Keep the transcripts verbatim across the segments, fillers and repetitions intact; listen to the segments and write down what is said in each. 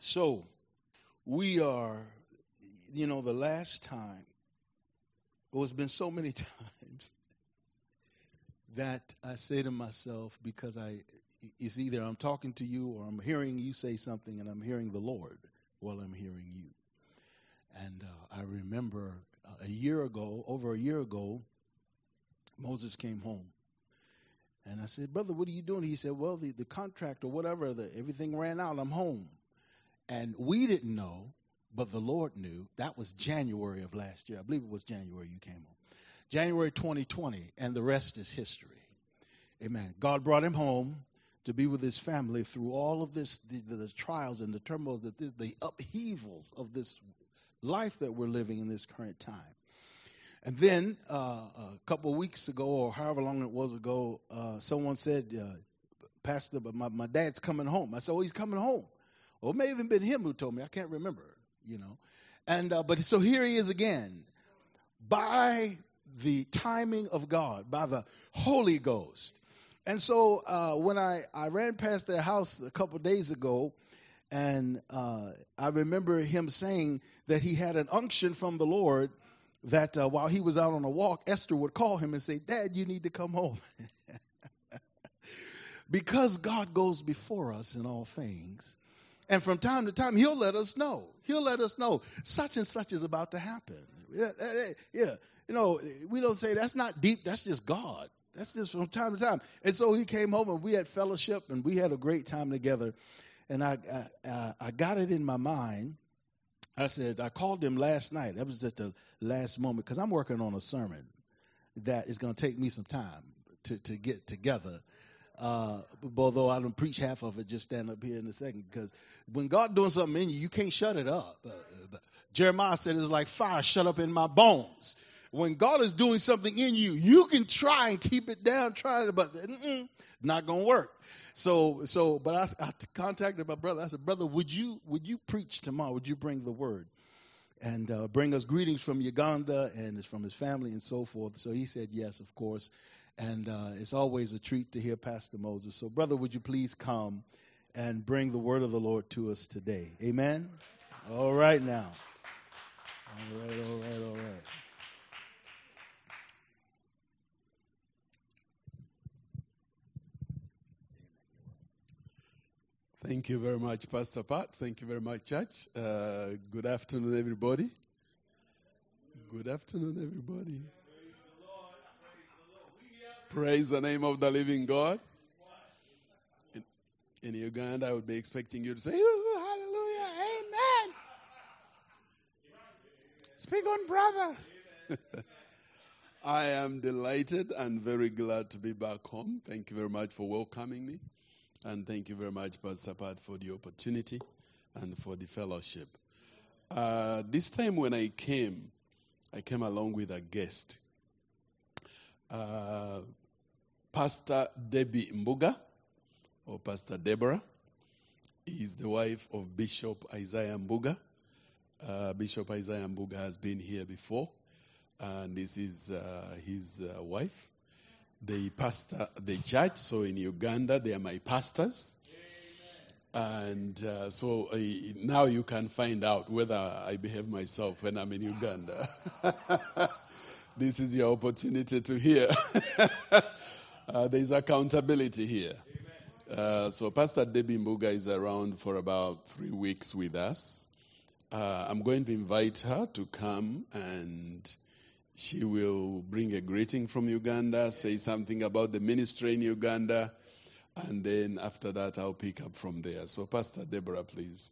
So we are, you know, the last time, well, it's been so many times that I say to myself, because I, it's either I'm talking to you or I'm hearing you say something and I'm hearing the Lord while I'm hearing you. And uh, I remember uh, a year ago, over a year ago, Moses came home. And I said, brother, what are you doing? He said, well, the, the contract or whatever, the, everything ran out. I'm home. And we didn't know, but the Lord knew. That was January of last year. I believe it was January you came home. January twenty twenty, and the rest is history. Amen. God brought him home to be with his family through all of this, the, the, the trials and the turmoil, that this, the upheavals of this life that we're living in this current time. And then uh, a couple of weeks ago, or however long it was ago, uh, someone said, uh, Pastor, but my, my dad's coming home. I said, oh, he's coming home. Well, it may have even been him who told me. I can't remember, you know. And uh, but so here he is again, by the timing of God, by the Holy Ghost. And so uh, when I, I ran past their house a couple of days ago, and uh, I remember him saying that he had an unction from the Lord that uh, while he was out on a walk, Esther would call him and say, Dad, you need to come home. Because God goes before us in all things. And from time to time, he'll let us know. He'll let us know such and such is about to happen. Yeah, yeah. You know, we don't say that's not deep. That's just God. That's just from time to time. And so he came home and we had fellowship and we had a great time together. And I, I, I got it in my mind. I said, I called him last night. That was just the last moment because I'm working on a sermon that is going to take me some time to, to get together. Uh, although I don't preach half of it, just stand up here in a second. Because when God doing something in you, you can't shut it up. Uh, uh, Jeremiah said it's like fire shut up in my bones. When God is doing something in you, you can try and keep it down, try it, but mm-mm, not gonna work. So, so, but I, I contacted my brother. I said, brother, would you would you preach tomorrow? Would you bring the word and uh, bring us greetings from Uganda and it's from his family and so forth? So he said yes, of course. And uh, it's always a treat to hear Pastor Moses. So, brother, would you please come and bring the word of the Lord to us today? Amen? All right now. All right, all right, all right. Thank you very much, Pastor Pat. Thank you very much, church. Uh, good afternoon, everybody. Good afternoon, everybody. Praise the name of the living God. In, in Uganda, I would be expecting you to say, hallelujah, amen. Speak on, brother. I am delighted and very glad to be back home. Thank you very much for welcoming me. And thank you very much, Pastor Pat, for the opportunity and for the fellowship. Uh, this time when I came, I came along with a guest. Uh, Pastor Debbie Mbuga, or Pastor Deborah, is the wife of Bishop Isaiah Mbuga. Uh, Bishop Isaiah Mbuga has been here before, and this is uh, his uh, wife. They pastor the church, so in Uganda they are my pastors. Amen. And uh, so uh, now you can find out whether I behave myself when I'm in Uganda. This is your opportunity to hear. uh, there is accountability here. Uh, so Pastor Debbie Mbuga is around for about three weeks with us. Uh, I'm going to invite her to come and she will bring a greeting from Uganda, say something about the ministry in Uganda, and then after that I'll pick up from there. So Pastor Deborah, please.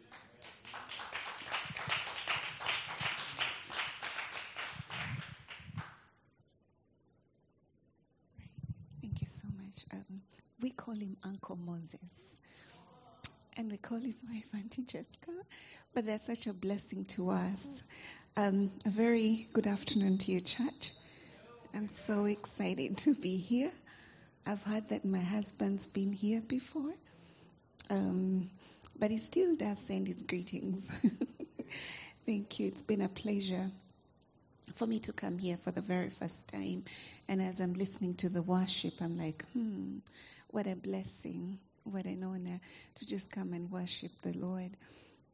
Thank you so much. Um, we call him Uncle Moses, and we call his wife Auntie Jessica, but they're such a blessing to us. Um, a very good afternoon to you, church. I'm so excited to be here. I've heard that my husband's been here before, um, but he still does send his greetings. Thank you. It's been a pleasure for me to come here for the very first time. And as I'm listening to the worship, I'm like, hmm, what a blessing, what an honor to just come and worship the Lord.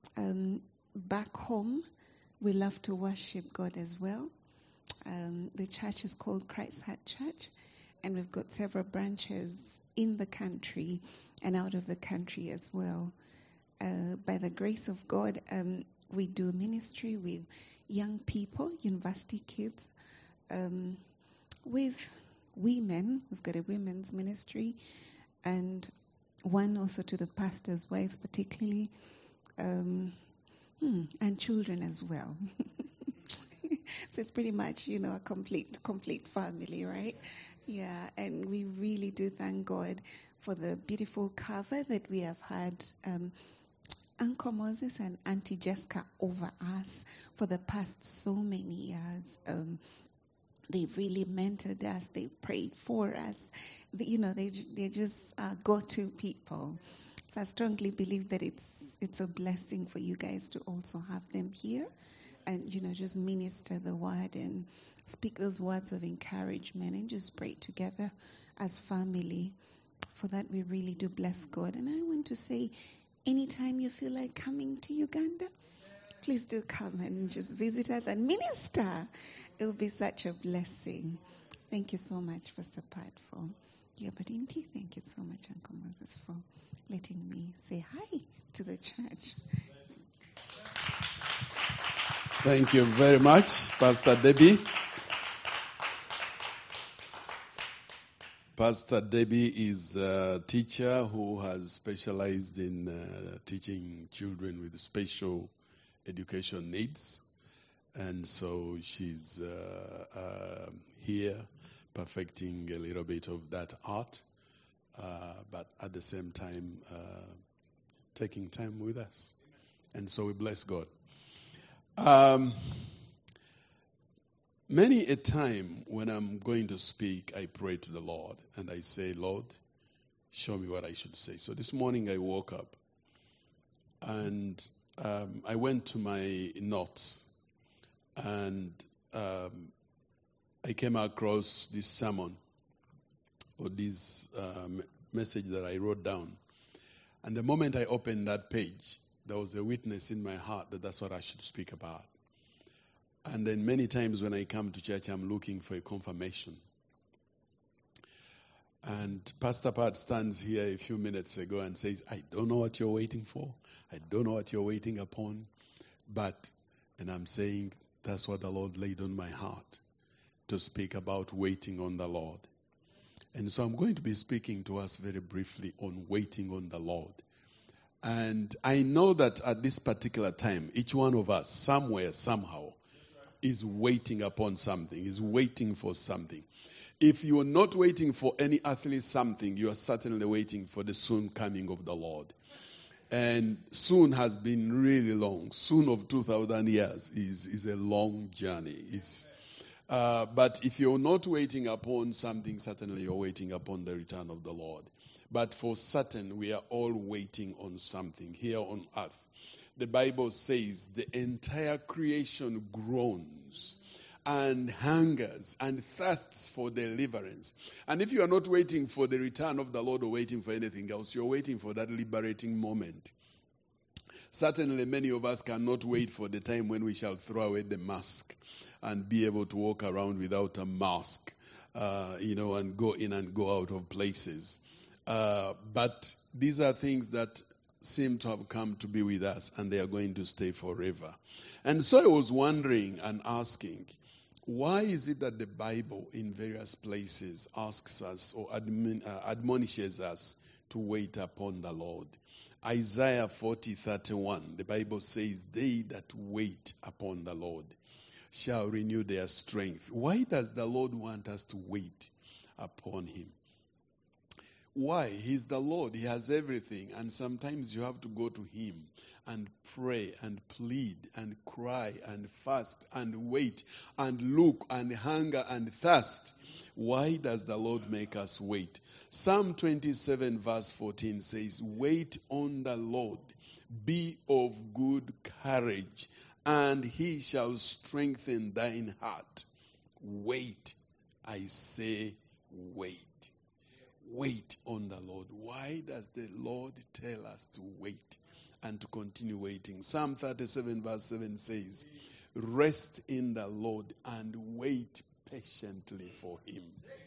Um, back home, we love to worship God as well. Um, the church is called Christ Heart Church, and we've got several branches in the country and out of the country as well. Uh, by the grace of God, um, we do ministry with young people, university kids, um, with women. We've got a women's ministry, and one also to the pastors' wives, particularly, um, hmm, and children as well. So it's pretty much, you know, a complete, complete family, right? Yeah, and we really do thank God for the beautiful cover that we have had. Um, Uncle Moses and Auntie Jessica over us for the past so many years. Um, they've really mentored us. They prayed for us. They, you know, they they just uh, go-to people. So I strongly believe that it's it's a blessing for you guys to also have them here, and you know, just minister the word and speak those words of encouragement and just pray together as family. For that, we really do bless God. And I want to say, anytime you feel like coming to Uganda, please do come and just visit us and minister. It will be such a blessing. Thank you so much, Pastor Pat, for the opportunity. Thank you so much, Uncle Moses, for letting me say hi to the church. Thank you very much, Pastor Debbie. Pastor Debbie is a teacher who has specialized in uh, teaching children with special education needs. And so she's uh, uh, here perfecting a little bit of that art, uh, but at the same time uh, taking time with us. And so we bless God. Um, Many a time when I'm going to speak, I pray to the Lord and I say, Lord, show me what I should say. So this morning I woke up and um, I went to my notes and um, I came across this sermon or this um, message that I wrote down. And the moment I opened that page, there was a witness in my heart that that's what I should speak about. And then many times when I come to church, I'm looking for a confirmation. And Pastor Pat stands here a few minutes ago and says, I don't know what you're waiting for. I don't know what you're waiting upon. But, and I'm saying, that's what the Lord laid on my heart, to speak about waiting on the Lord. And so I'm going to be speaking to us very briefly on waiting on the Lord. And I know that at this particular time, each one of us, somewhere, somehow, is waiting upon something, is waiting for something. If you are not waiting for any earthly something, you are certainly waiting for the soon coming of the Lord. And soon has been really long. Soon of two thousand years is, is a long journey. It's, uh, but if you're not waiting upon something, certainly you're waiting upon the return of the Lord. But for certain, we are all waiting on something here on earth. The Bible says the entire creation groans and hungers and thirsts for deliverance. And if you are not waiting for the return of the Lord or waiting for anything else, you're waiting for that liberating moment. Certainly many of us cannot wait for the time when we shall throw away the mask and be able to walk around without a mask, uh, you know, and go in and go out of places. Uh, but these are things that seem to have come to be with us, and they are going to stay forever. And so I was wondering and asking, why is it that the Bible in various places asks us or admon- uh, admonishes us to wait upon the Lord? Isaiah forty thirty-one, the Bible says, they that wait upon the Lord shall renew their strength. Why does the Lord want us to wait upon him? Why? He's the Lord. He has everything. And sometimes you have to go to him and pray and plead and cry and fast and wait and look and hunger and thirst. Why does the Lord make us wait? Psalm twenty-seven verse fourteen says, wait on the Lord, be of good courage, and he shall strengthen thine heart. Wait, I say wait. Wait on the Lord. Why does the Lord tell us to wait? and to continue waiting. Psalm thirty-seven verse seven says, rest in the Lord and wait patiently for him.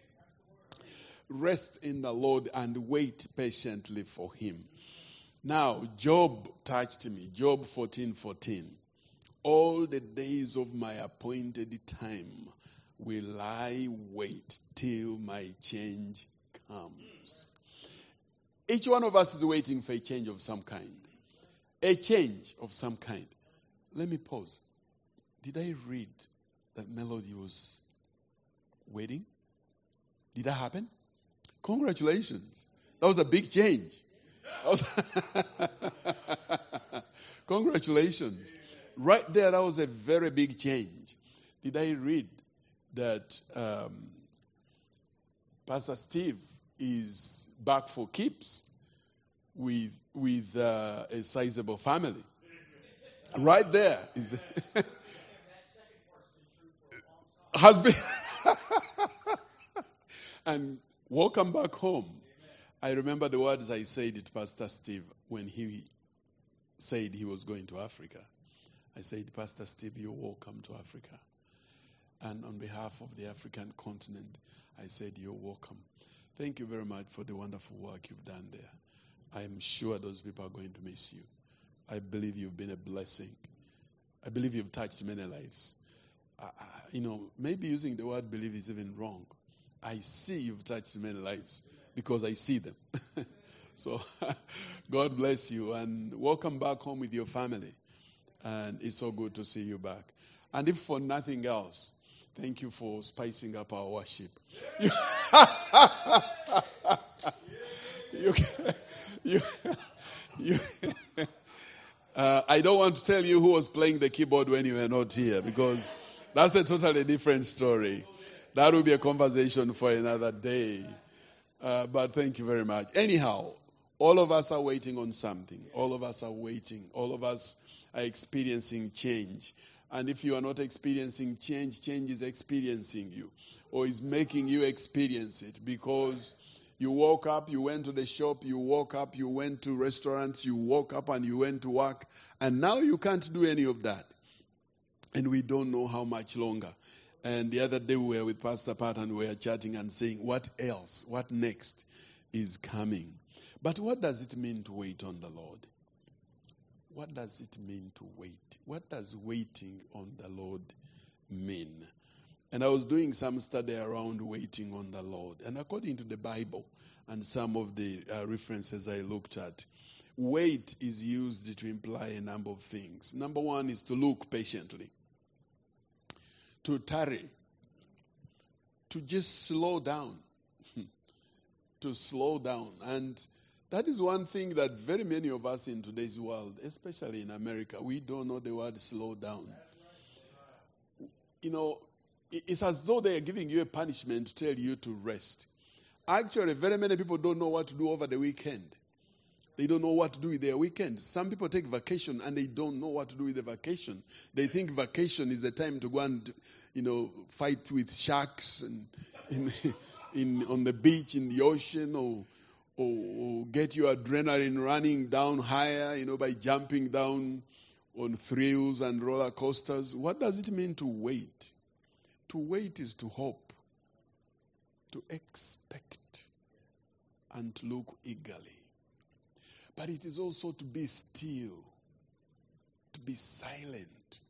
Rest in the Lord and wait patiently for him. Now, Job touched me. Job fourteen fourteen. All the days of my appointed time will I wait till my change comes. Each one of us is waiting for a change of some kind. A change of some kind. Let me pause. Did I read that Melody was waiting? Did that happen? Congratulations. That was a big change. That was Congratulations. Right there, that was a very big change. Did I read that um, Pastor Steve is back for keeps with with uh, a sizable family? Right there is has been and welcome back home. I remember the words I said to Pastor Steve when he said he was going to Africa. I said, Pastor Steve, you're welcome to Africa. And on behalf of the African continent, I said, you're welcome. Thank you very much for the wonderful work you've done there. I am sure those people are going to miss you. I believe you've been a blessing. I believe you've touched many lives. I, I, you know, maybe using the word believe is even wrong. I see you've touched many lives because I see them. So God bless you and welcome back home with your family. And it's so good to see you back. And if for nothing else, thank you for spicing up our worship. You, you, you, you, uh, I don't want to tell you who was playing the keyboard when you were not here because that's a totally different story. That will be a conversation for another day. Uh, but thank you very much. Anyhow, all of us are waiting on something. All of us are waiting. All of us are experiencing change. And if you are not experiencing change, change is experiencing you or is making you experience it because you woke up, you went to the shop, you woke up, you went to restaurants, you woke up and you went to work, and now you can't do any of that. And we don't know how much longer. And the other day we were with Pastor Pat and we were chatting and saying, what else, what next is coming? But what does it mean to wait on the Lord? What does it mean to wait? What does waiting on the Lord mean? And I was doing some study around waiting on the Lord. And according to the Bible and some of the uh, references I looked at, wait is used to imply a number of things. Number one is to look patiently, to tarry, to just slow down, to slow down. And that is one thing that very many of us in today's world, especially in America, we don't know the word slow down. You know, it's as though they are giving you a punishment to tell you to rest. Actually, very many people don't know what to do over the weekend. They don't know what to do with their weekend. Some people take vacation and they don't know what to do with the vacation. They think vacation is the time to go and, you know, fight with sharks and in, in on the beach, in the ocean, or Or, or get your adrenaline running down higher, you know, by jumping down on thrills and roller coasters. What does it mean to wait? To wait is to hope, to expect, and to look eagerly. But it is also to be still, to be silent.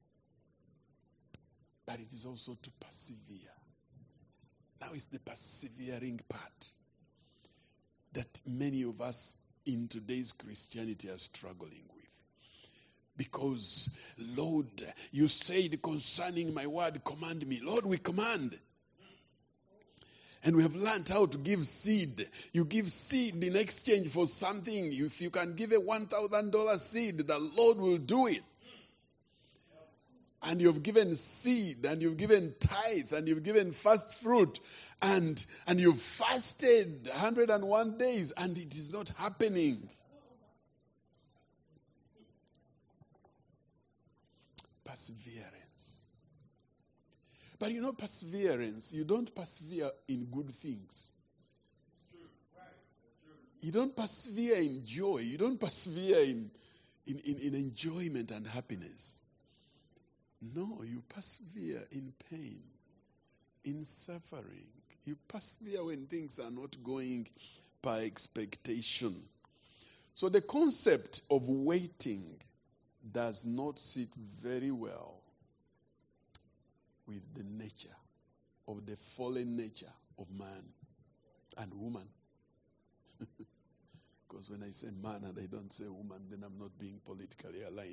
But it is also to persevere. Now it's the persevering part that many of us in today's Christianity are struggling with. Because, Lord, you said concerning my word, command me. Lord, we command. And we have learned how to give seed. You give seed in exchange for something. If you can give a one thousand dollars seed, the Lord will do it. And you've given seed, and you've given tithe, and you've given first fruit, and and you've fasted one hundred one days, and it is not happening. Perseverance. But you know, perseverance, you don't persevere in good things. You don't persevere in joy. You don't persevere in, in, in, in enjoyment and happiness. No, you persevere in pain, in suffering. You persevere when things are not going by expectation. So the concept of waiting does not sit very well with the nature of the fallen nature of man and woman. Because when I say man and I don't say woman, then I'm not being politically aligned.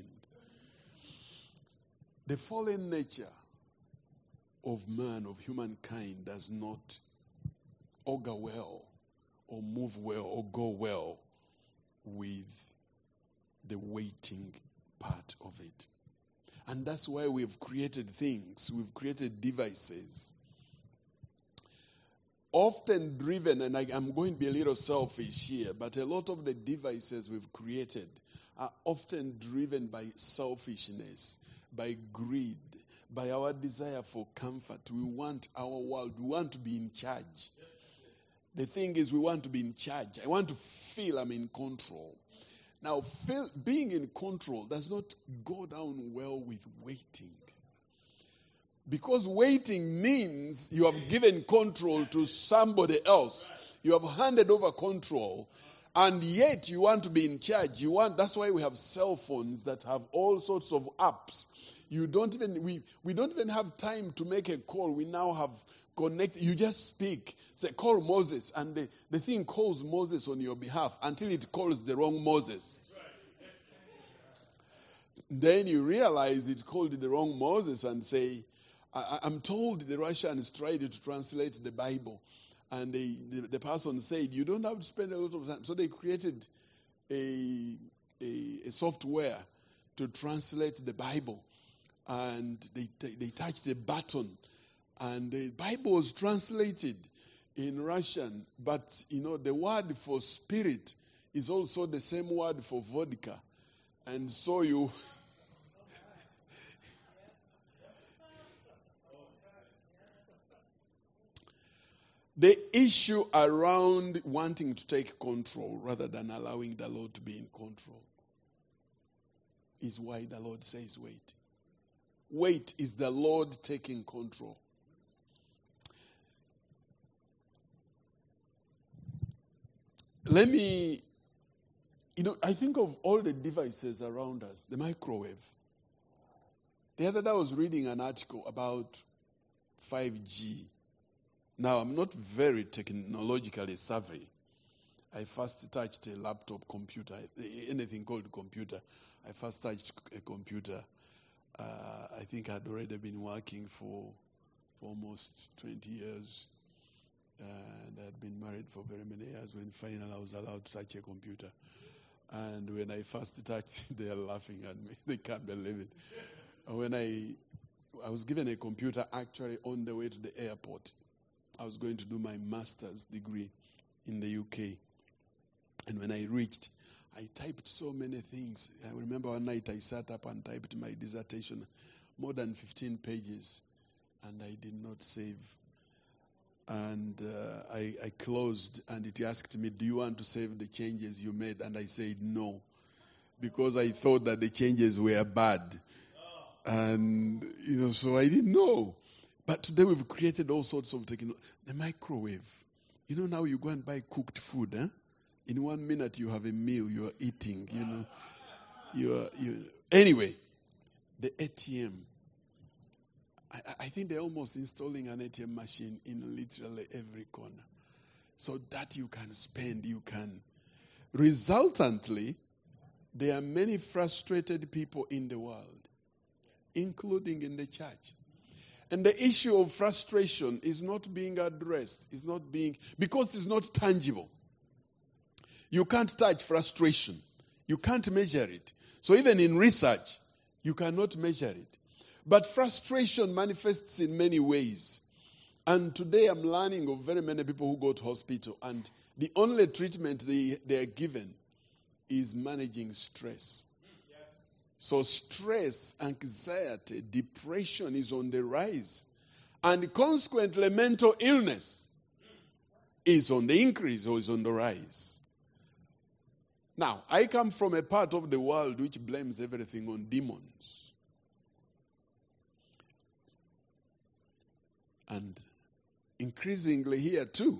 The fallen nature of man, of humankind, does not augur well or move well or go well with the waiting part of it. And that's why we've created things, we've created devices, often driven, and I, I'm going to be a little selfish here, but a lot of the devices we've created are often driven by selfishness, by greed, by our desire for comfort. We want our world, we want to be in charge. The thing is, we want to be in charge. I want to feel I'm in control. Now, feel, being in control does not go down well with waiting. Because waiting means you have given control to somebody else. You have handed over control, and yet you want to be in charge. You want. That's why we have cell phones that have all sorts of apps. You don't even we we don't even have time to make a call. We now have connected. You just speak. Say, call Moses, and the, the thing calls Moses on your behalf until it calls the wrong Moses. Then you realize it called the wrong Moses and say, I, I'm told the Russians tried to translate the Bible, and they, the, the person said, you don't have to spend a lot of time. So they created a, a, a software to translate the Bible, and they, they, they touched a button, and the Bible was translated in Russian, but, you know, the word for spirit is also the same word for vodka. And so you... The issue around wanting to take control rather than allowing the Lord to be in control is why the Lord says wait. Wait is the Lord taking control. Let me, you know, I think of all the devices around us, the microwave. The other day I was reading an article about five G. Now, I'm not very technologically savvy. I first touched a laptop computer, anything called computer. I first touched a computer. Uh, I think I'd already been working for, for almost twenty years. And I'd been married for very many years when finally I was allowed to touch a computer. And when I first touched, they are laughing at me. They can't believe it. And when I, I was given a computer actually on the way to the airport. I was going to do my master's degree in the U K. And when I reached, I typed so many things. I remember one night I sat up and typed my dissertation, more than fifteen pages, and I did not save. And uh, I, I closed, and it asked me, do you want to save the changes you made? And I said no, because I thought that the changes were bad. And, you know, so I didn't know. But today we've created all sorts of technology. The microwave. You know, now you go and buy cooked food. Eh? In one minute you have a meal you are eating. You know, you are. You, anyway, the A T M. I, I think they're almost installing an A T M machine in literally every corner, so that you can spend. You can. Resultantly, there are many frustrated people in the world, including in the church. And the issue of frustration is not being addressed. It's not being, because it's not tangible. You can't touch frustration. You can't measure it. So even in research, you cannot measure it. But frustration manifests in many ways. And today I'm learning of very many people who go to hospital, and the only treatment they, they are given is managing stress. So stress, anxiety, depression is on the rise. And consequently, mental illness is on the increase or is on the rise. Now, I come from a part of the world which blames everything on demons. And increasingly here too,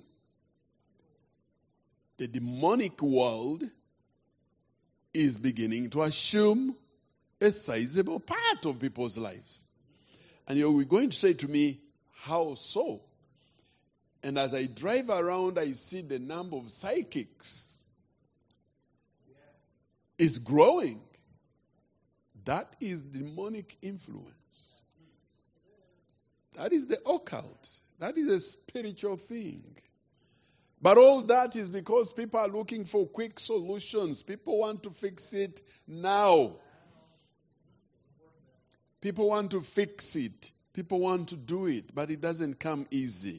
the demonic world is beginning to assume a sizable part of people's lives. And you're going to say to me, how so? And as I drive around, I see the number of psychics is growing. That is demonic influence. That is the occult. That is a spiritual thing. But all that is because people are looking for quick solutions. People want to fix it now. People want to fix it. People want to do it, but it doesn't come easy.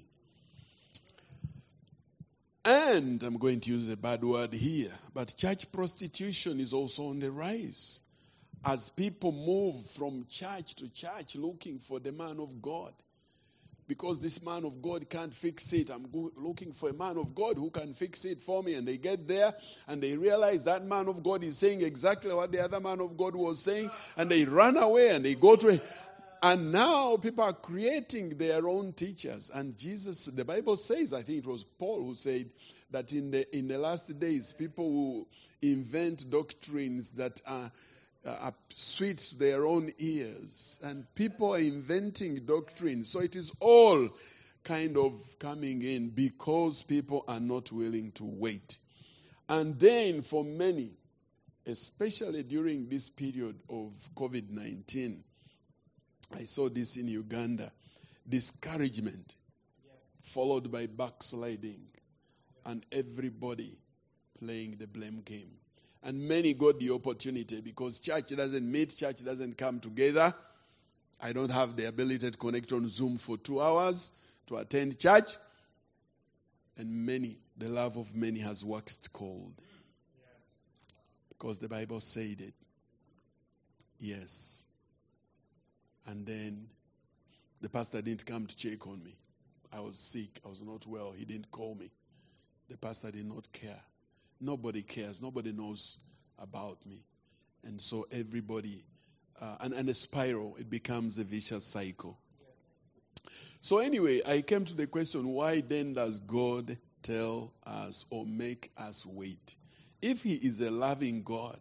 And I'm going to use a bad word here, but church prostitution is also on the rise. As people move from church to church looking for the man of God. Because this man of God can't fix it. I'm go- looking for a man of God who can fix it for me. And they get there and they realize that man of God is saying exactly what the other man of God was saying. And they run away and they go to it. And now people are creating their own teachers. And Jesus, the Bible says, I think it was Paul who said that in the in the last days, people will invent doctrines that are Uh, sweet to their own ears, and people are inventing doctrines. So it is all kind of coming in because people are not willing to wait. And then for many, especially during this period of covid nineteen, I saw this in Uganda, discouragement followed by backsliding, and everybody playing the blame game. And many got the opportunity because church doesn't meet, church doesn't come together. I don't have the ability to connect on Zoom for two hours to attend church. And many, the love of many has waxed cold. Because the Bible said it. Yes. And then the pastor didn't come to check on me. I was sick. I was not well. He didn't call me. The pastor did not care. Nobody cares. Nobody knows about me. And so everybody, uh, and, and a spiral, it becomes a vicious cycle. So anyway, I came to the question, why then does God tell us or make us wait? If he is a loving God,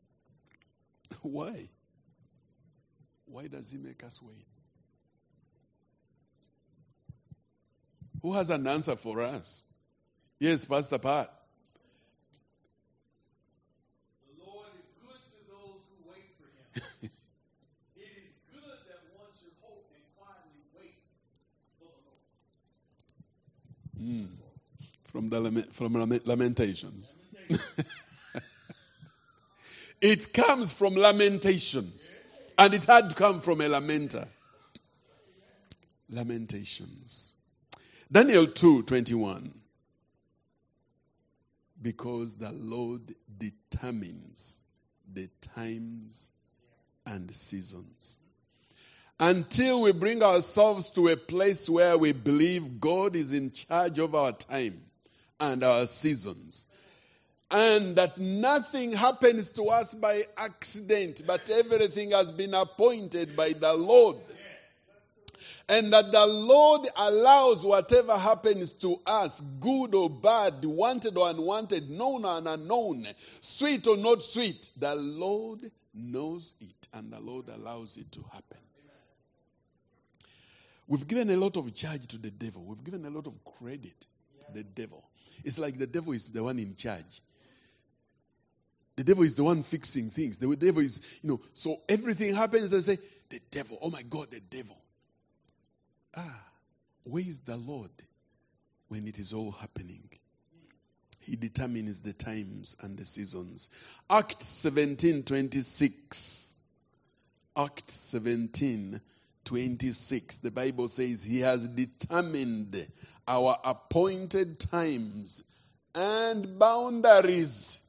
why? Why does he make us wait? Who has an answer for us? Yes, Pastor Pat. Mm. From the from Lamentations. It comes from Lamentations. And it had to come from a lamenter. Lamentations. Daniel two twenty-one. Because the Lord determines the times and seasons. Until we bring ourselves to a place where we believe God is in charge of our time and our seasons. And that nothing happens to us by accident, but everything has been appointed by the Lord. And that the Lord allows whatever happens to us, good or bad, wanted or unwanted, known or unknown, sweet or not sweet, the Lord knows it and the Lord allows it to happen. We've given a lot of charge to the devil. We've given a lot of credit to the devil. It's like the devil is the one in charge. The devil is the one fixing things. The devil is, you know, so everything happens, they say, the devil, oh my God, the devil. Ah, where is the Lord when it is all happening? He determines the times and the seasons. Acts seventeen twenty-six. Acts seventeen twenty-six. The Bible says he has determined our appointed times and boundaries.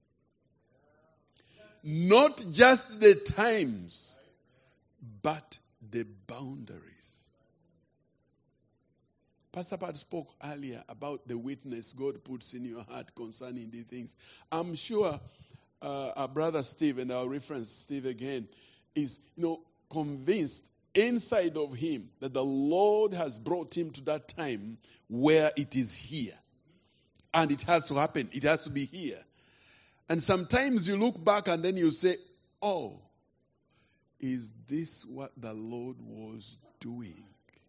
Not just the times, but the boundaries. Pastor Pat spoke earlier about the witness God puts in your heart concerning these things. I'm sure uh, our brother Steve, and I'll reference Steve again, is, you know, convinced inside of him that the Lord has brought him to that time where it is here. And it has to happen. It has to be here. And sometimes you look back and then you say, oh, is this what the Lord was doing?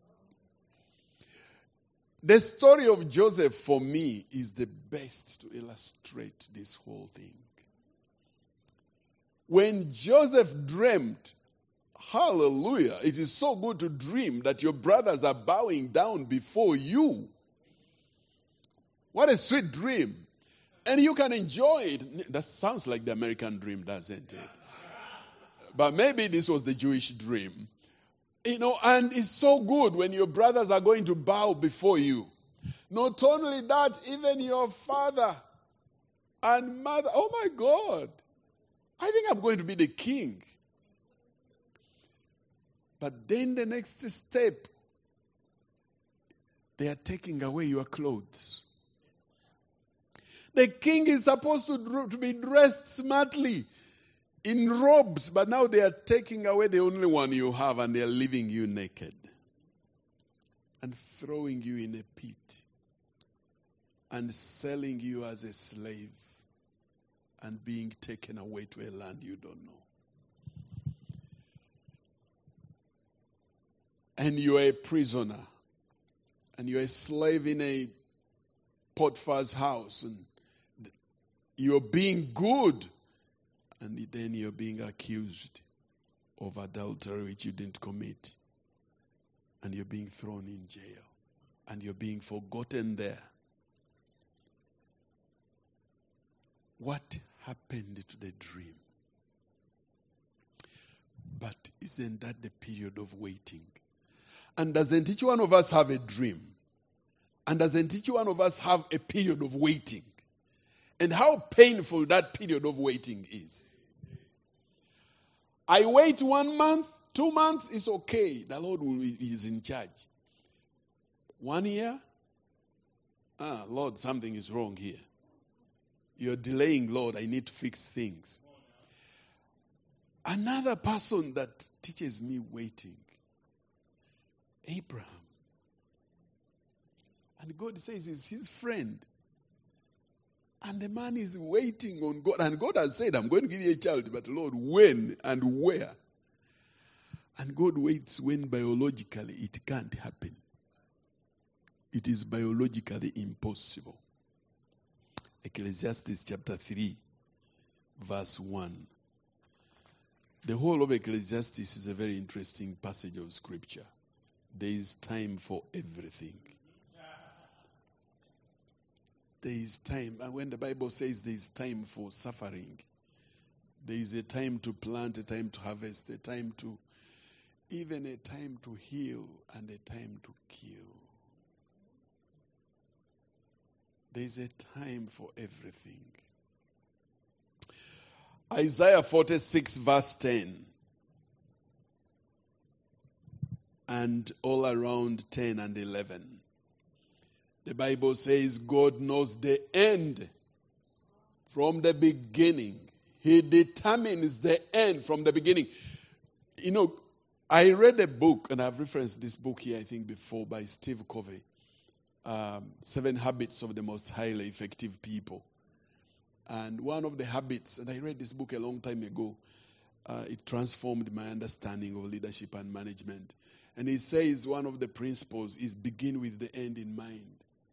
The story of Joseph, for me, is the best to illustrate this whole thing. When Joseph dreamt, hallelujah, it is so good to dream that your brothers are bowing down before you. What a sweet dream. And you can enjoy it. That sounds like the American dream, doesn't it? But maybe this was the Jewish dream. You know, and it's so good when your brothers are going to bow before you. Not only that, even your father and mother. Oh my God. I think I'm going to be the king. But then the next step, they are taking away your clothes. The king is supposed to, to be dressed smartly in robes, but now they are taking away the only one you have and they are leaving you naked and throwing you in a pit and selling you as a slave and being taken away to a land you don't know. And you are a prisoner and you are a slave in a Potiphar's house and you're being good. And then you're being accused of adultery which you didn't commit. And you're being thrown in jail. And you're being forgotten there. What happened to the dream? But isn't that the period of waiting? And doesn't each one of us have a dream? And doesn't each one of us have a period of waiting? And how painful that period of waiting is. I wait one month, two months, it's okay. The Lord will, is in charge. One year, ah, Lord, something is wrong here. You're delaying, Lord, I need to fix things. Another person that teaches me waiting, Abraham. And God says he's his friend. And the man is waiting on God. And God has said, I'm going to give you a child. But Lord, when and where? And God waits when biologically it can't happen. It is biologically impossible. Ecclesiastes chapter three, verse one. The whole of Ecclesiastes is a very interesting passage of scripture. There is time for everything. There is time, and when the Bible says there is time for suffering, there is a time to plant, a time to harvest, a time to, even a time to heal, and a time to kill. There is a time for everything. Isaiah forty-six verse ten. And all around ten and eleven. The Bible says God knows the end from the beginning. He determines the end from the beginning. You know, I read a book, and I've referenced this book here, I think, before, by Steve Covey. Um, Seven Habits of the Most Highly Effective People. And one of the habits, and I read this book a long time ago, uh, it transformed my understanding of leadership and management. And he says one of the principles is begin with the end in mind.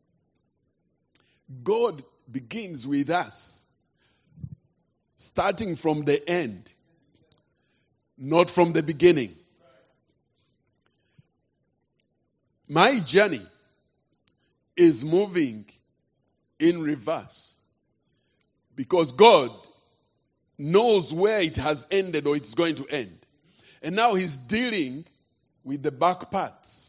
God begins with us, starting from the end, not from the beginning. My journey is moving in reverse because God knows where it has ended or it's going to end. And now he's dealing with the back parts.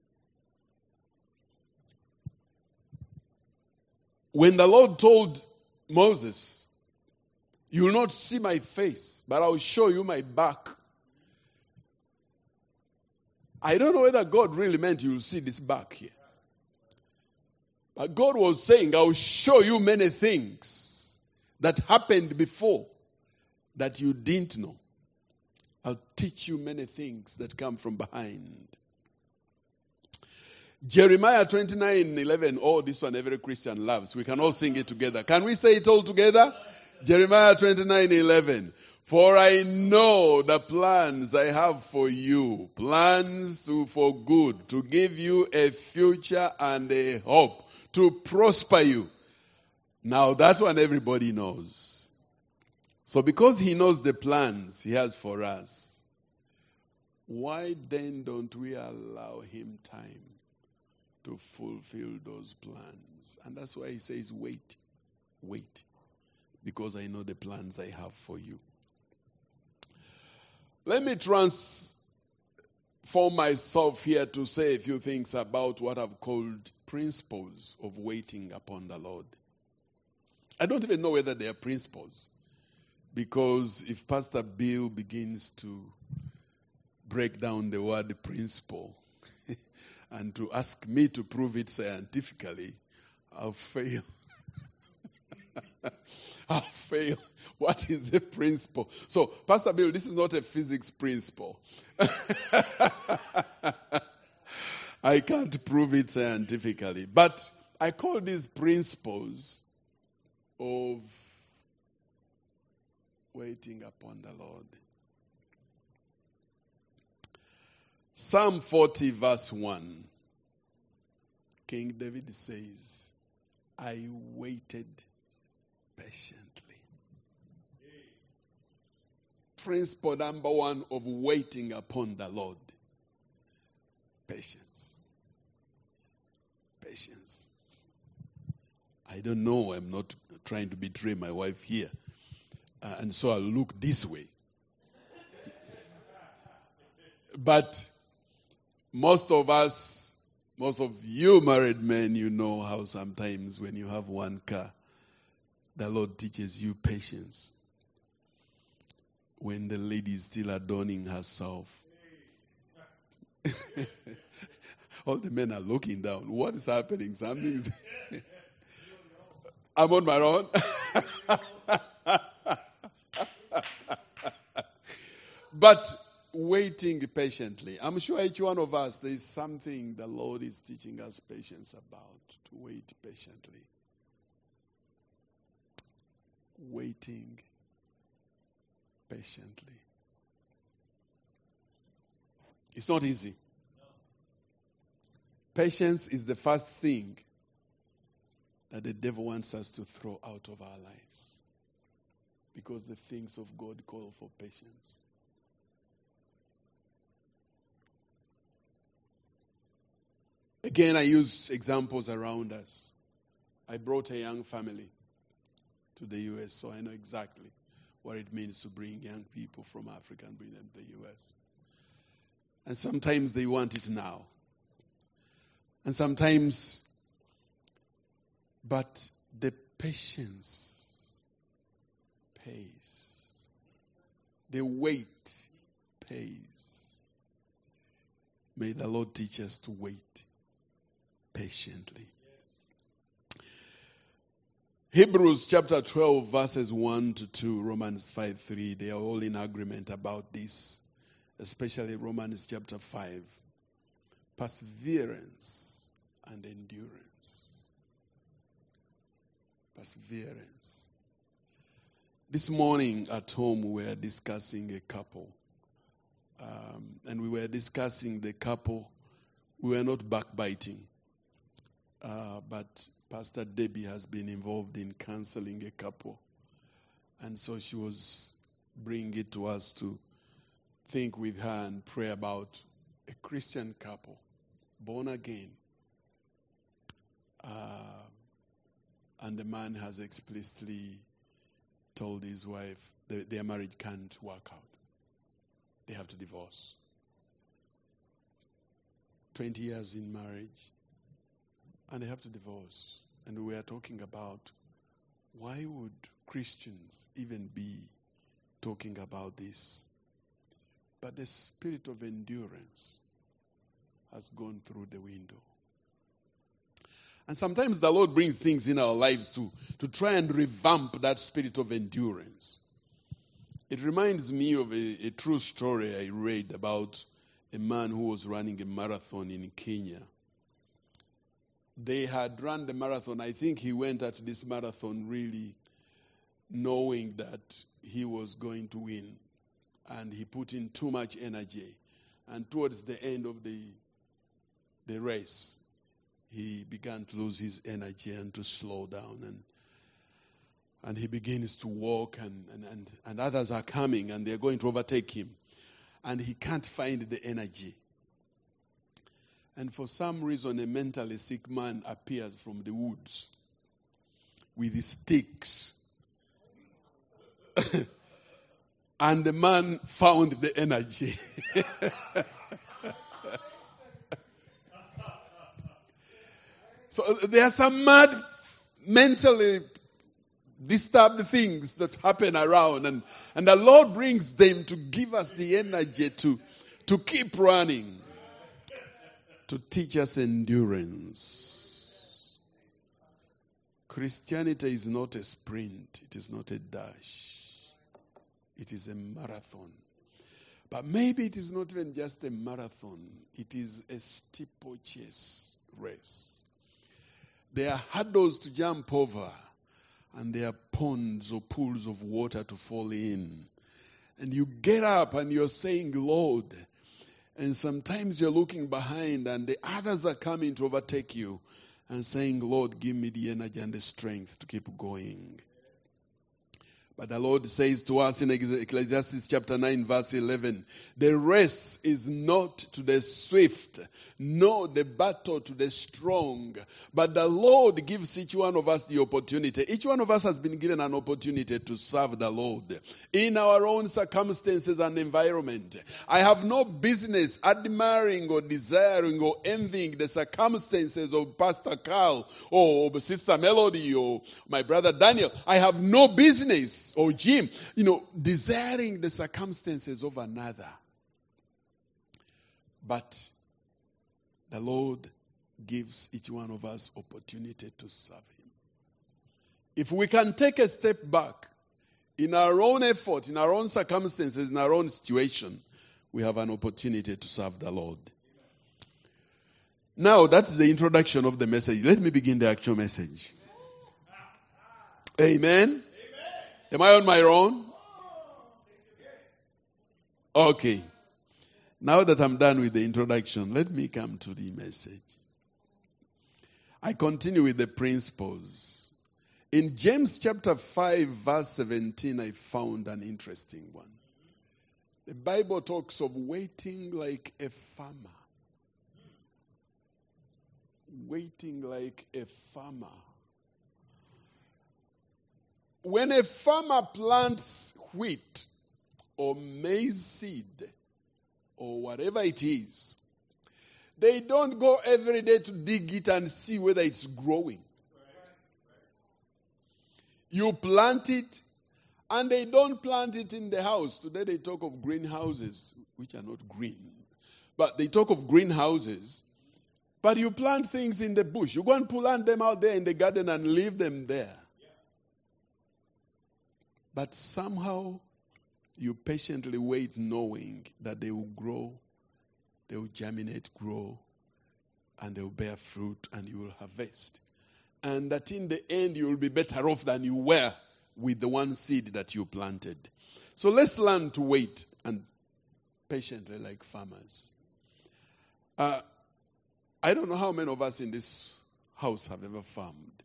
When the Lord told Moses, you will not see my face, but I will show you my back. I don't know whether God really meant you will see this back here. But God was saying, I'll show you many things that happened before that you didn't know. I'll teach you many things that come from behind. Jeremiah twenty-nine eleven. Oh, this one every Christian loves. We can all sing it together. Can we say it all together? Jeremiah twenty-nine eleven. For I know the plans I have for you, plans to, for good, to give you a future and a hope, to prosper you. Now that one everybody knows. So because he knows the plans he has for us, why then don't we allow him time to fulfill those plans? And that's why he says, wait, wait, because I know the plans I have for you. Let me transform myself here to say a few things about what I've called principles of waiting upon the Lord. I don't even know whether they are principles, because if Pastor Bill begins to break down the word principle and to ask me to prove it scientifically, I'll fail. I'll fail. What is a principle? So, Pastor Bill, this is not a physics principle. I can't prove it scientifically. But I call these principles of waiting upon the Lord. Psalm forty verse one. King David says, I waited patiently. Principle number one of waiting upon the Lord. Patience. Patience. I don't know, I'm not trying to betray my wife here. Uh, and so I'll look this way. But most of us, most of you married men, you know how sometimes when you have one car, the Lord teaches you patience. When the lady is still adorning herself. All the men are looking down. What is happening? Something's... I'm on my own. But waiting patiently. I'm sure each one of us, there is something the Lord is teaching us patience about. To wait patiently. Waiting patiently. It's not easy. Patience is the first thing that the devil wants us to throw out of our lives. Because the things of God call for patience. Again, I use examples around us. I brought a young family to the U S, so I know exactly what it means to bring young people from Africa and bring them to the U S. And sometimes they want it now. And sometimes, but the patience pays. The wait pays. May the Lord teach us to wait patiently. Hebrews chapter twelve, verses one to two, Romans five three, they are all in agreement about this, especially Romans chapter five. Perseverance and endurance. Perseverance. This morning at home we were discussing a couple. Um, and we were discussing the couple. We were not backbiting. Uh, but Pastor Debbie has been involved in counseling a couple. And so she was bringing it to us to think with her and pray about a Christian couple, born again. Uh, and the man has explicitly told his wife that their marriage can't work out. They have to divorce. twenty years in marriage, and they have to divorce. And we are talking about why would Christians even be talking about this? But the spirit of endurance has gone through the window. And sometimes the Lord brings things in our lives to, to try and revamp that spirit of endurance. It reminds me of a, a true story I read about a man who was running a marathon in Kenya. They had run the marathon. I think he went at this marathon really knowing that he was going to win. And he put in too much energy. And towards the end of the, the race, he began to lose his energy and to slow down. And and he begins to walk, and, and, and, and others are coming, and they're going to overtake him. And he can't find the energy. And for some reason, a mentally sick man appears from the woods with his sticks. And the man found the energy. So there are some mad, mentally disturbed things that happen around, and, and the Lord brings them to give us the energy to, to keep running, to teach us endurance. Christianity is not a sprint, it is not a dash, it is a marathon. But maybe it is not even just a marathon, it is a steeplechase race. There are hurdles to jump over, and there are ponds or pools of water to fall in. And you get up and you're saying, Lord, and sometimes you're looking behind and the others are coming to overtake you and saying, Lord, give me the energy and the strength to keep going. But the Lord says to us in Ecclesiastes chapter nine, verse eleven, the race is not to the swift, nor the battle to the strong, but the Lord gives each one of us the opportunity. Each one of us has been given an opportunity to serve the Lord in our own circumstances and environment. I have no business admiring or desiring or envying the circumstances of Pastor Carl or of Sister Melody or my brother Daniel. I have no business, or Jim, you know, desiring the circumstances of another. But the Lord gives each one of us opportunity to serve Him. If we can take a step back in our own effort, in our own circumstances, in our own situation, we have an opportunity to serve the Lord. Now, that's the introduction of the message. Let me begin the actual message. Amen. Am I on my own? Okay. Now that I'm done with the introduction, let me come to the message. I continue with the principles. In James chapter five, verse seventeen, I found an interesting one. The Bible talks of waiting like a farmer. Waiting like a farmer. When a farmer plants wheat or maize seed or whatever it is, they don't go every day to dig it and see whether it's growing. You plant it, and they don't plant it in the house. Today they talk of greenhouses, which are not green. But they talk of greenhouses. But you plant things in the bush. You go and plant them out there in the garden and leave them there. But somehow you patiently wait knowing that they will grow, they will germinate, grow, and they will bear fruit and you will harvest. And that in the end you will be better off than you were with the one seed that you planted. So let's learn to wait and patiently like farmers. Uh, I don't know how many of us in this house have ever farmed.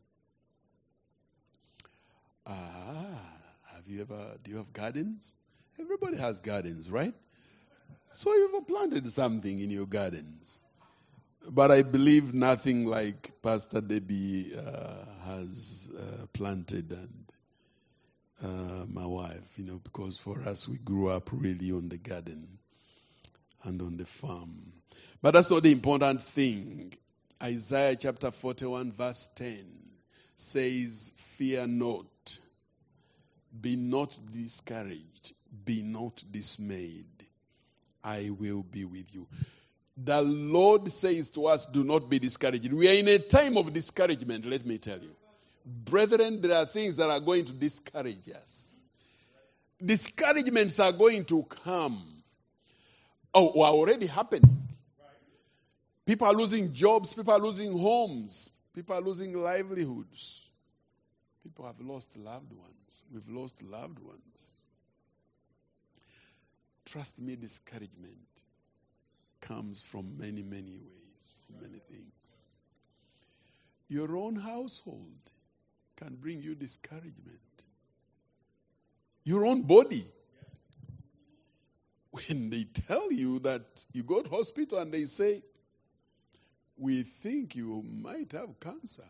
Ah. Have you ever, do you have gardens? Everybody has gardens, right? So you've ever planted something in your gardens. But I believe nothing like Pastor Debbie uh, has uh, planted and uh, my wife, you know, because for us we grew up really on the garden and on the farm. But that's not the important thing. Isaiah chapter forty-one verse ten says, fear not. Be not discouraged. Be not dismayed. I will be with you. The Lord says to us, do not be discouraged. We are in a time of discouragement, let me tell you. Brethren, there are things that are going to discourage us. Discouragements are going to come. Oh, are already happening. People are losing jobs. People are losing homes. People are losing livelihoods. People have lost loved ones. We've lost loved ones. Trust me, discouragement comes from many, many ways, from many things. Your own household can bring you discouragement. Your own body. When they tell you that you go to hospital and they say, we think you might have cancer.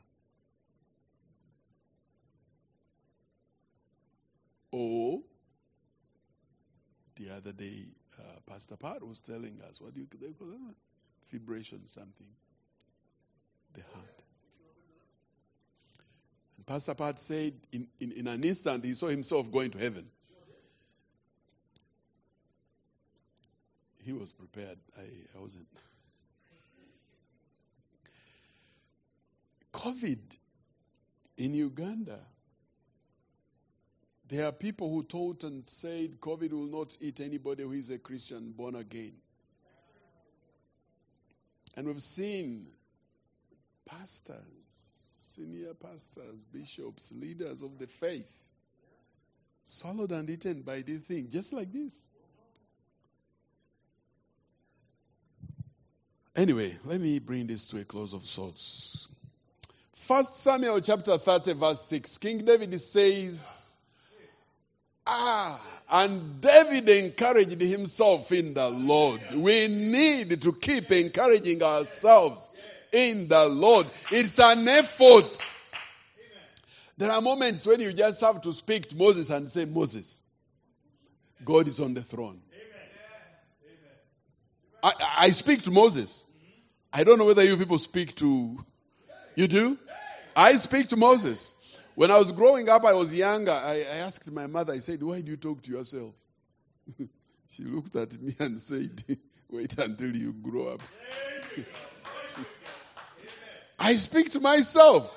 Or, the other day, uh, Pastor Pat was telling us, what do you they call that? Fibration something. The heart. And Pastor Pat said, in, in, in an instant, he saw himself going to heaven. He was prepared. I, I wasn't. COVID in Uganda. There are people who taught and said COVID will not eat anybody who is a Christian born again. And we've seen pastors, senior pastors, bishops, leaders of the faith swallowed and eaten by this thing, just like this. Anyway, let me bring this to a close of sorts. First Samuel chapter thirty, verse six. King David says, Ah, and David encouraged himself in the Lord. We need to keep encouraging ourselves in the Lord. It's an effort. There are moments when you just have to speak to Moses and say, Moses, God is on the throne. I, I speak to Moses. I don't know whether you people speak to... You do? I speak to Moses. When I was growing up, I was younger. I, I asked my mother, I said, why do you talk to yourself? She looked at me and said, wait until you grow up. I speak to myself.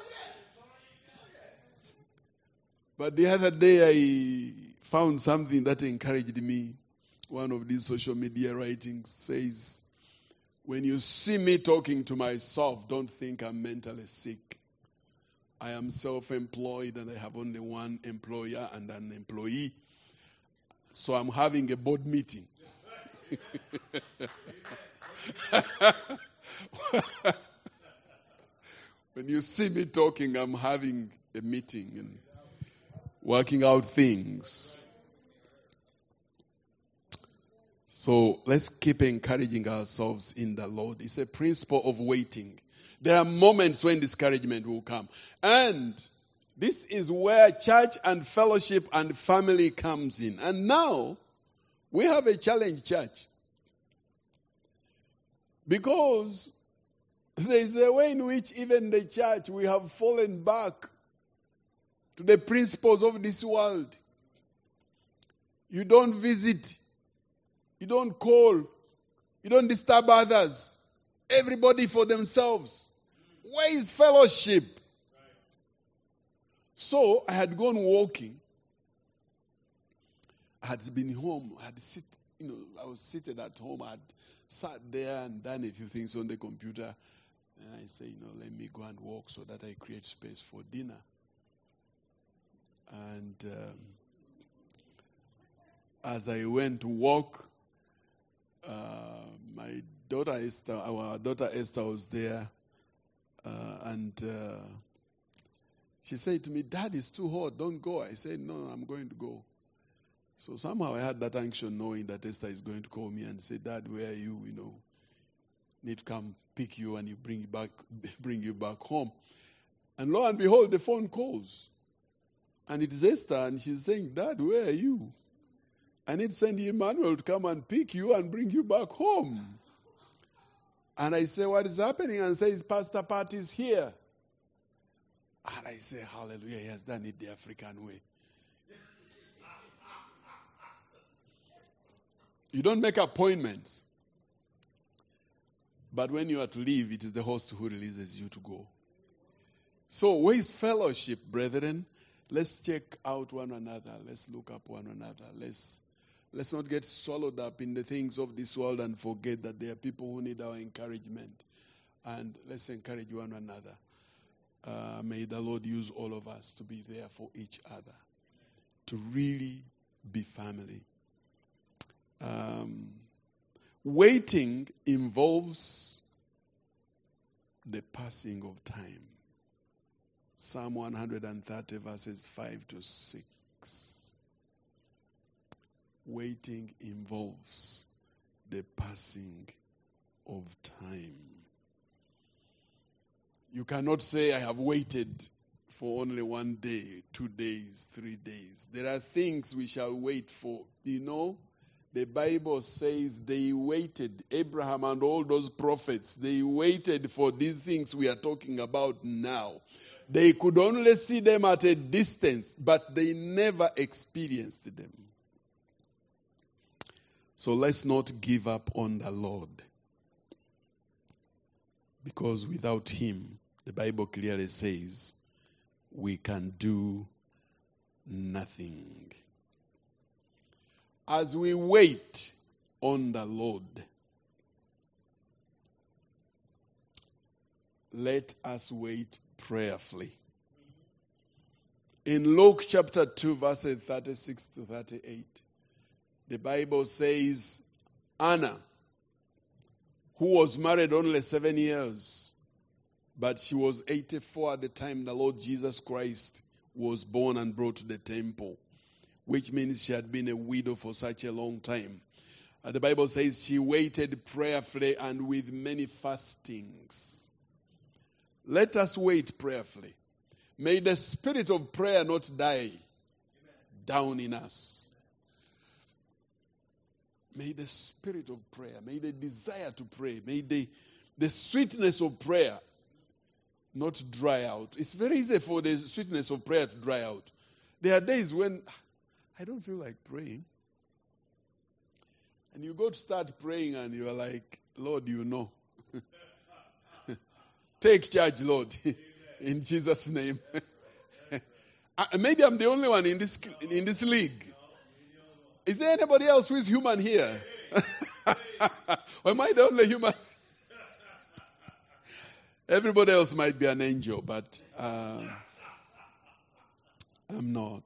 But the other day, I found something that encouraged me. One of these social media writings says, when you see me talking to myself, don't think I'm mentally sick. I am self-employed and I have only one employer and an employee. So I'm having a board meeting. When you see me talking, I'm having a meeting and working out things. So let's keep encouraging ourselves in the Lord. It's a principle of waiting. There are moments when discouragement will come. And this is where church and fellowship and family comes in. And now, we have a challenge, church. Because there is a way in which even the church, we have fallen back to the principles of this world. You don't visit. You don't call. You don't disturb others. Everybody for themselves. Where is fellowship? So I had gone walking. I had been home. I had sit, you know, I was seated at home. I had sat there and done a few things on the computer. And I say, you know, let me go and walk so that I create space for dinner. And um, as I went to walk, uh, my daughter Esther, our daughter Esther was there. Uh, and uh, she said to me, Dad, it's too hot. Don't go. I said, no, I'm going to go. So somehow I had that unction knowing that Esther is going to call me and say, Dad, where are you? You know, need to come pick you and you bring you back, bring you back home. And lo and behold, the phone calls. And it is Esther, and she's saying, Dad, where are you? I need to send Emmanuel to come and pick you and bring you back home. And I say, what is happening? And says, Pastor Pat is here. And I say, hallelujah, he has done it the African way. You don't make appointments. But when you are to leave, it is the host who releases you to go. So where is fellowship, brethren? Let's check out one another. Let's look up one another. Let's let's not get swallowed up in the things of this world and forget that there are people who need our encouragement. And let's encourage one another. Uh, may the Lord use all of us to be there for each other, to really be family. Um, waiting involves the passing of time. Psalm one thirty verses five to six. Waiting involves the passing of time. You cannot say, I have waited for only one day, two days, three days. There are things we shall wait for. You know, the Bible says they waited. Abraham and all those prophets, they waited for these things we are talking about now. They could only see them at a distance, but they never experienced them. So let's not give up on the Lord. Because without Him, the Bible clearly says, we can do nothing. As we wait on the Lord, let us wait prayerfully. In Luke chapter two, verses thirty-six to thirty-eight, the Bible says, Anna, who was married only seven years, but she was eighty-four at the time the Lord Jesus Christ was born and brought to the temple, which means she had been a widow for such a long time. Uh, the Bible says she waited prayerfully and with many fastings. Let us wait prayerfully. May the spirit of prayer not die down in us. May the spirit of prayer, may the desire to pray, may the, the sweetness of prayer not dry out. It's very easy for the sweetness of prayer to dry out. There are days when I don't feel like praying. And you go to start praying and you are like, Lord, you know. Take charge, Lord, in Jesus' name. Maybe I'm the only one in this in this league. Is there anybody else who is human here? Or am I the only human? Everybody else might be an angel, but uh, I'm not.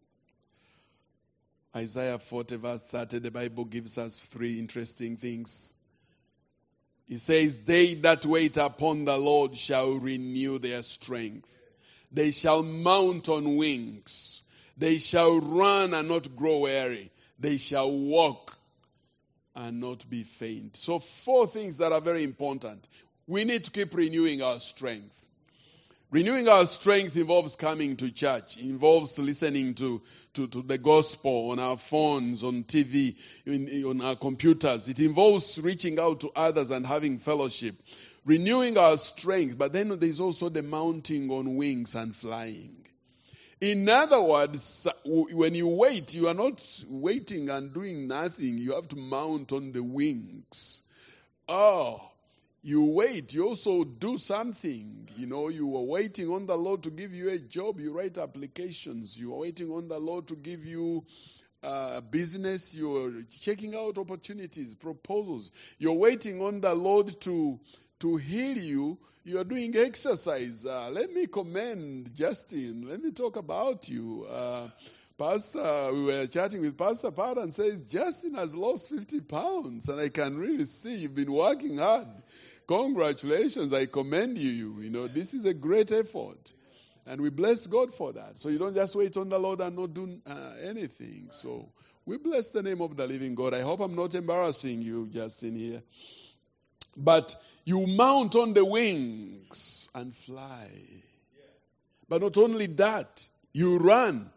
Isaiah forty verse thirty, the Bible gives us three interesting things. It says, they that wait upon the Lord shall renew their strength. They shall mount on wings. They shall run and not grow weary. They shall walk and not be faint. So four things that are very important. We need to keep renewing our strength. Renewing our strength involves coming to church, involves listening to, to, to the gospel on our phones, on T V, in, on our computers. It involves reaching out to others and having fellowship. Renewing our strength, but then there's also the mounting on wings and flying. In other words, when you wait, you are not waiting and doing nothing. You have to mount on the wings. Oh, you wait, you also do something. You know, you are waiting on the Lord to give you a job. You write applications. You are waiting on the Lord to give you a business. You are checking out opportunities, proposals. You're waiting on the Lord to, to heal you. You are doing exercise. Uh, let me commend Justin. Let me talk about you. Uh, Pastor, we were chatting with Pastor Pat and says, Justin has lost fifty pounds. And I can really see you've been working hard. Congratulations. I commend you. You know, this is a great effort. And we bless God for that. So you don't just wait on the Lord and not do uh, anything. So we bless the name of the living God. I hope I'm not embarrassing you, Justin, here. But you mount on the wings and fly. But not only that, you run.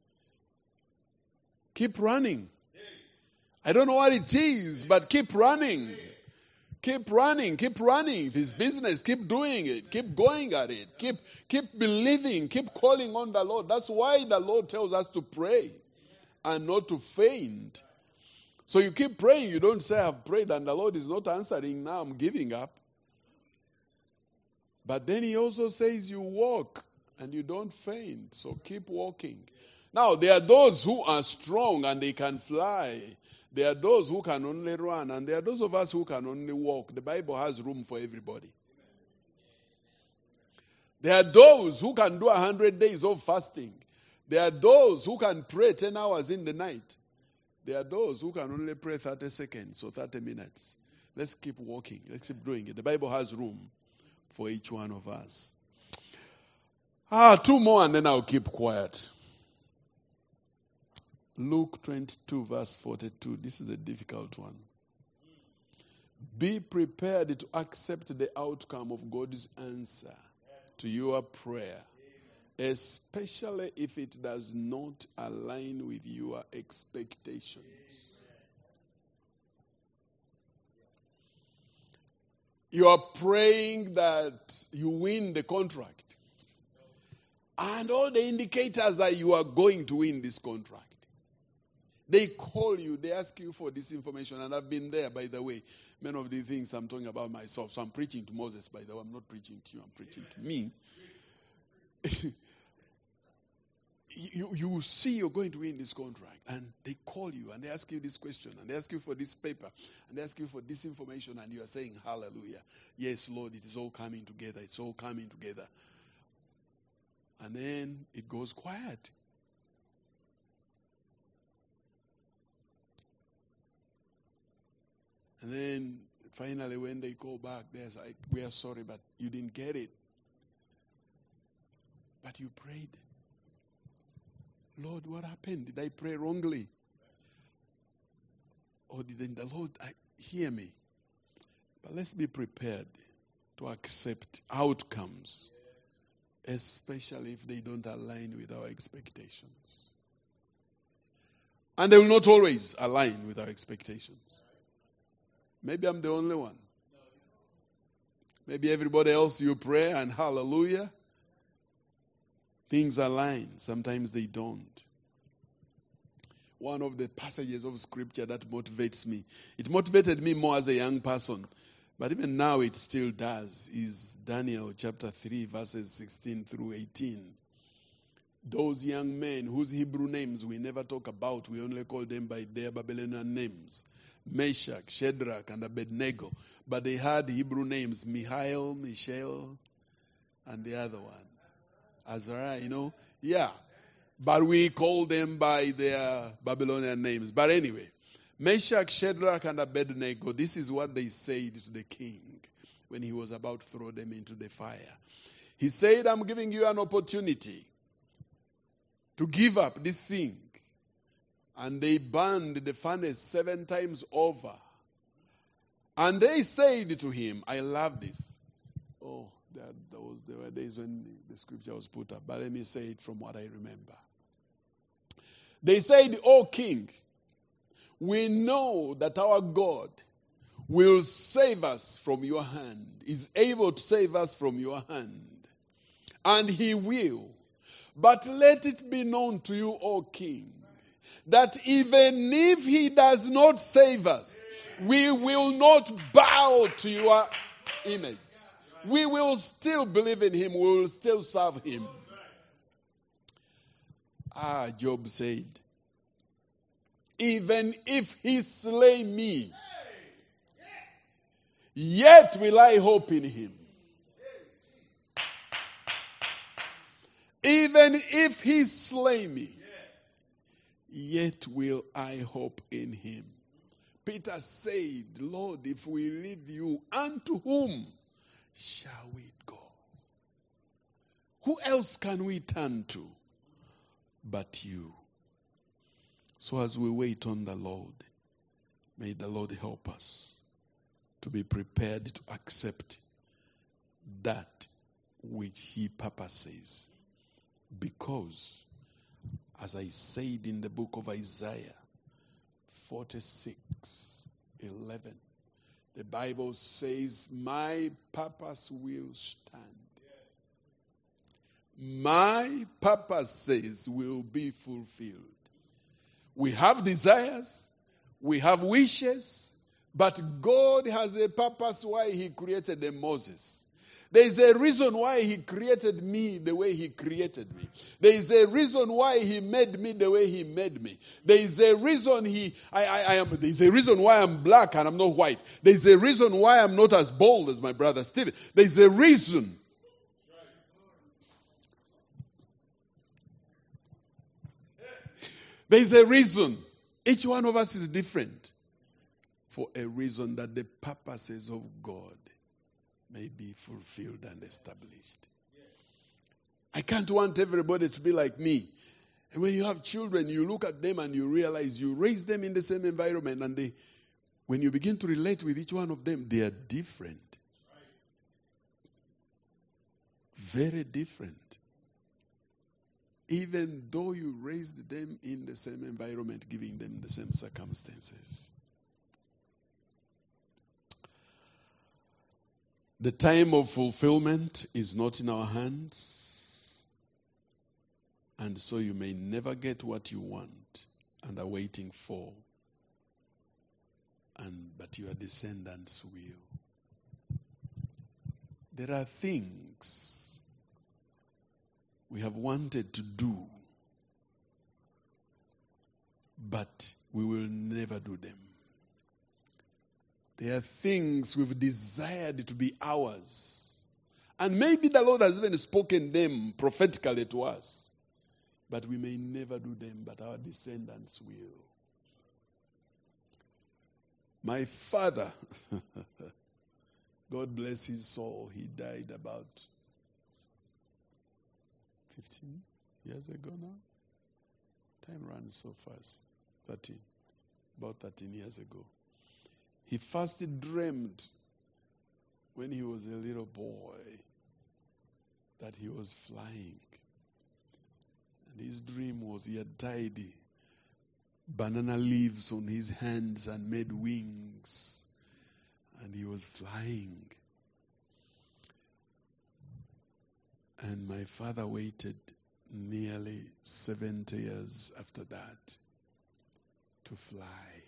Keep running. I don't know what it is, but keep running. Keep running, keep running. If it's business, keep doing it. Keep going at it. Keep, keep believing. Keep calling on the Lord. That's why the Lord tells us to pray and not to faint. So you keep praying. You don't say, I've prayed and the Lord is not answering. Now I'm giving up. But then he also says you walk and you don't faint. So keep walking. Now, there are those who are strong and they can fly. There are those who can only run. And there are those of us who can only walk. The Bible has room for everybody. There are those who can do one hundred days of fasting. There are those who can pray ten hours in the night. There are those who can only pray thirty seconds or thirty minutes. Let's keep walking. Let's keep doing it. The Bible has room for each one of us. Ah, two more and then I'll keep quiet. Luke twenty-two verse forty-two. This is a difficult one. Be prepared to accept the outcome of God's answer to your prayer, especially if it does not align with your expectations. You are praying that you win the contract. And all the indicators are you are going to win this contract. They call you, they ask you for this information, and I've been there, by the way. Many of the things I'm talking about myself. So I'm preaching to Moses, by the way. I'm not preaching to you, I'm preaching to me. you, you see you're going to win this contract, and they call you, and they ask you this question, and they ask you for this paper, and they ask you for this information, and you are saying, hallelujah. Yes, Lord, it is all coming together. It's all coming together. And then it goes quiet. And then finally when they call back, they're like, we are sorry, but you didn't get it. But you prayed. Lord, what happened? Did I pray wrongly? Or didn't the Lord hear me? But let's be prepared to accept outcomes, especially if they don't align with our expectations. And they will not always align with our expectations. Maybe I'm the only one. Maybe everybody else, you pray and hallelujah, things align. Sometimes they don't. One of the passages of scripture that motivates me, it motivated me more as a young person, but even now it still does, is Daniel chapter three, verses sixteen through eighteen. Those young men whose Hebrew names we never talk about, we only call them by their Babylonian names. Meshach, Shadrach, and Abednego. But they had Hebrew names, Mihail, Mishael, and the other one. Azariah, you know. Yeah. But we call them by their Babylonian names. But anyway, Meshach, Shadrach, and Abednego, this is what they said to the king when he was about to throw them into the fire. He said, I'm giving you an opportunity to give up this thing. And they burned the furnace seven times over. And they said to him, I love this. Oh, that, that was, there were days when the, the scripture was put up. But let me say it from what I remember. They said, O king, we know that our God will save us from your hand, is able to save us from your hand. And he will. But let it be known to you, O king, that even if he does not save us, we will not bow to your image. We will still believe in him. We will still serve him. Ah, Job said, even if he slay me, yet will I hope in him. Even if he slay me, yet will I hope in him. Peter said, Lord, if we leave you, unto whom shall we go? Who else can we turn to but you? So as we wait on the Lord, may the Lord help us to be prepared to accept that which he purposes. Because, as I said in the book of Isaiah forty-six eleven, the Bible says, my purpose will stand. My purposes will be fulfilled. We have desires, We have wishes, but God has a purpose why He created a Moses. There is a reason why He created me the way He created me. There is a reason why He made me the way He made me. There is a reason He, I, I, I am. There is a reason why I'm black and I'm not white. There is a reason why I'm not as bold as my brother Stephen. There is a reason. There is a reason. Each one of us is different for a reason that the purposes of God may be fulfilled and established. I can't want everybody to be like me. And when you have children, you look at them and you realize you raise them in the same environment, and they, when you begin to relate with each one of them, they are different. Very different. Even though you raised them in the same environment, giving them the same circumstances. The time of fulfillment is not in our hands. And so you may never get what you want and are waiting for. And but your descendants will. There are things we have wanted to do, but we will never do them. There are things we've desired to be ours. And maybe the Lord has even spoken them prophetically to us. But we may never do them, but our descendants will. My father, God bless his soul, he died about fifteen years ago now. Time runs so fast. thirteen. About thirteen years ago. He first dreamed when he was a little boy that he was flying. And his dream was he had tied banana leaves on his hands and made wings. And he was flying. And my father waited nearly seventy years after that to fly.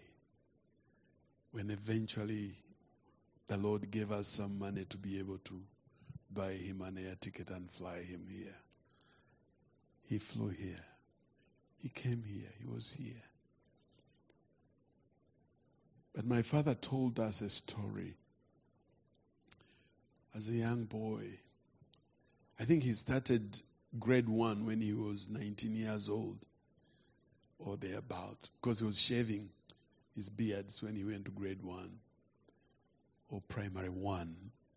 When eventually the Lord gave us some money to be able to buy him an air ticket and fly him here. He flew here. He came here. He was here. But my father told us a story. As a young boy, I think he started grade one when he was nineteen years old or thereabout, because he was shaving his beards when he went to grade one or primary one.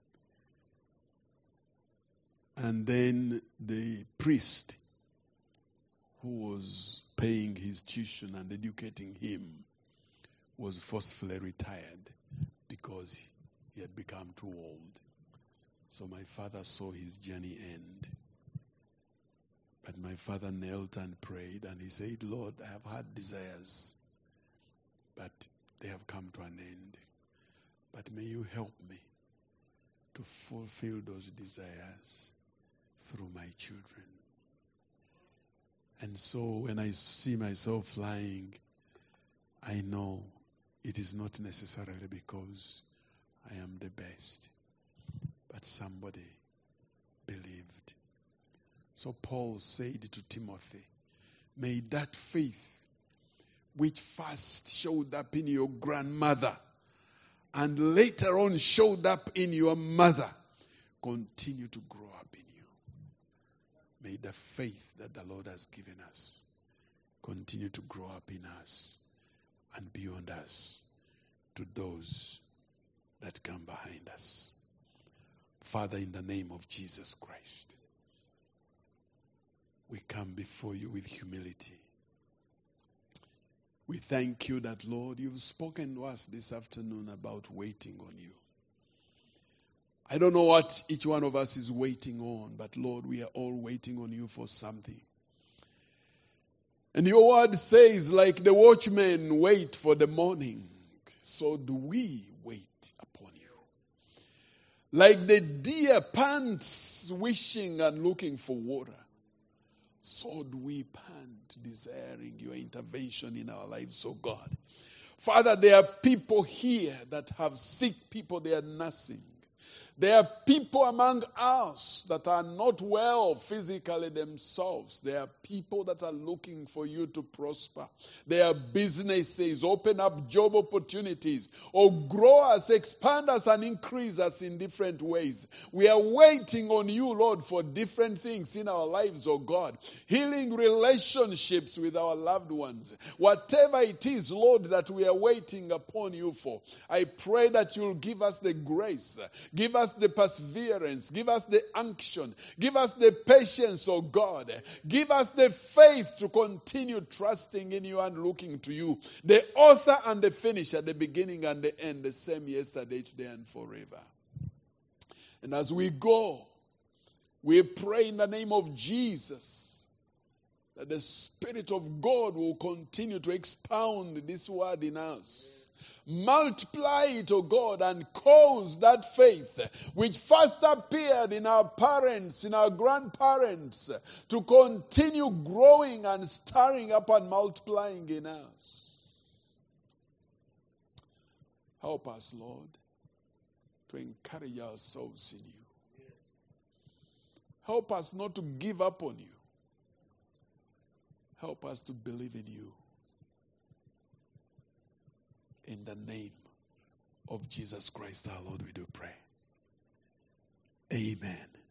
And then the priest who was paying his tuition and educating him was forcefully retired because he had become too old. So my father saw his journey end. But my father knelt and prayed, and he said, Lord, I have had desires, but they have come to an end. But may you help me to fulfill those desires through my children. And so when I see myself flying, I know it is not necessarily because I am the best, but somebody believed. So Paul said to Timothy, may that faith which first showed up in your grandmother and later on showed up in your mother continue to grow up in you. May the faith that the Lord has given us continue to grow up in us and beyond us to those that come behind us. Father, in the name of Jesus Christ, we come before you with humility. We thank you that, Lord, you've spoken to us this afternoon about waiting on you. I don't know what each one of us is waiting on, but Lord, we are all waiting on you for something. And your word says, like the watchmen wait for the morning, so do we wait upon you. Like the deer pants wishing and looking for water, so do we pant, desiring your intervention in our lives, oh God. Father, there are people here that have sick people they are nursing. There are people among us that are not well physically themselves. There are people that are looking for you to prosper. There are businesses, open up job opportunities, or grow us, expand us, and increase us in different ways. We are waiting on you, Lord, for different things in our lives, oh God. Healing relationships with our loved ones. Whatever it is, Lord, that we are waiting upon you for, I pray that you'll give us the grace. Give us the perseverance. Give us the unction. Give us the patience, oh God. Give us the faith to continue trusting in you and looking to you. The author and the finisher, the beginning and the end, the same yesterday, today, and forever. And as we go, we pray in the name of Jesus that the Spirit of God will continue to expound this word in us. Multiply it, O God, and cause that faith which first appeared in our parents, in our grandparents, to continue growing and stirring up and multiplying in us. Help us, Lord, to encourage ourselves in you. Help us not to give up on you. Help us to believe in you. In the name of Jesus Christ our Lord, we do pray. Amen.